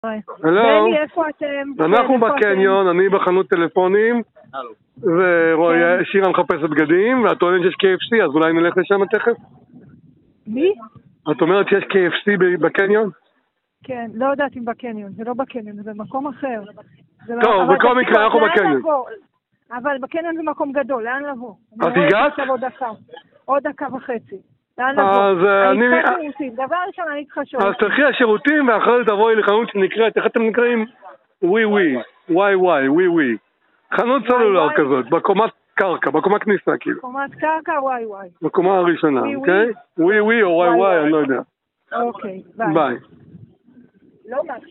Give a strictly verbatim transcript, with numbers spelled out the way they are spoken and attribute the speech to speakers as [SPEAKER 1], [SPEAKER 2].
[SPEAKER 1] הלו,
[SPEAKER 2] בני, איפה אתם?
[SPEAKER 1] אנחנו בקניון, אני בחנות טלפונים ורואי שירה מחפשת בגדים ואת טוענת שיש קיי אף סי, אז אולי נלך לשם תכף?
[SPEAKER 2] מי?
[SPEAKER 1] את אומרת שיש קיי אף סי בקניון?
[SPEAKER 2] כן, לא יודעת אם בקניון, זה לא בקניון, זה במקום אחר.
[SPEAKER 1] טוב, בכל מקרה אנחנו בקניון.
[SPEAKER 2] אבל בקניון זה מקום גדול, לאן לבוא?
[SPEAKER 1] את הגעת?
[SPEAKER 2] עוד דקה, עוד דקה וחצי. לאן
[SPEAKER 1] אז
[SPEAKER 2] לבוא?
[SPEAKER 1] אני...
[SPEAKER 2] אני צריכה שירותים, דבר ראשון אני צריכה שירותים.
[SPEAKER 1] אז תלכי השירותים ואחרי זה תבואי לחנות שנקראת, איך אתם נקראים? ווי ווי, וואי וואי, ווי ווי. חנות סלולר כזאת, בקומת קרקע, בקומת כניסה כאילו.
[SPEAKER 2] בקומת קרקע, וואי וואי.
[SPEAKER 1] בקומה הראשונה, אוקיי? ווי ווי או וואי וואי, אני לא יודע.
[SPEAKER 2] אוקיי, ביי.
[SPEAKER 1] ביי.
[SPEAKER 2] לא משהו.